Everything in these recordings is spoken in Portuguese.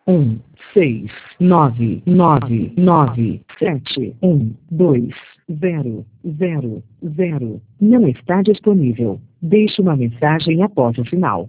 16999712000 não está disponível. Deixe uma mensagem após o sinal.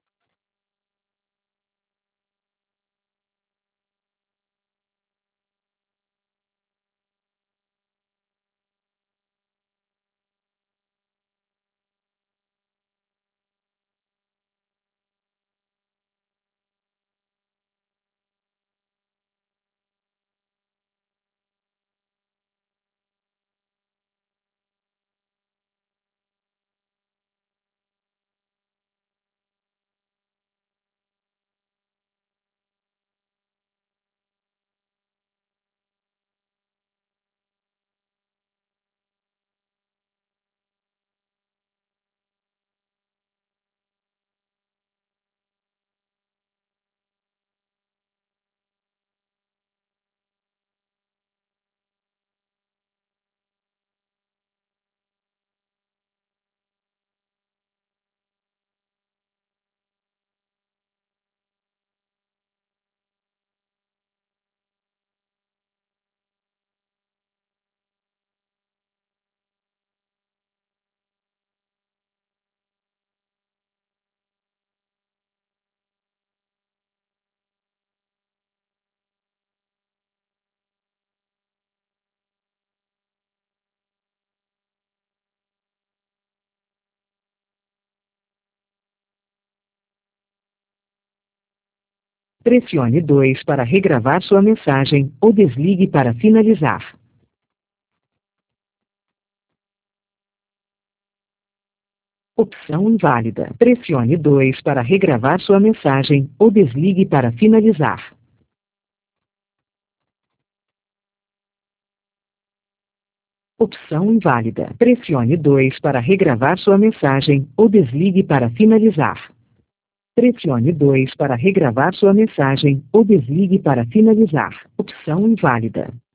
Pressione 2 para regravar sua mensagem, ou desligue para finalizar. Opção inválida. Pressione 2 para regravar sua mensagem, ou desligue para finalizar. Opção inválida. Pressione 2 para regravar sua mensagem, ou desligue para finalizar. Pressione 2 para regravar sua mensagem, ou desligue para finalizar. Opção inválida.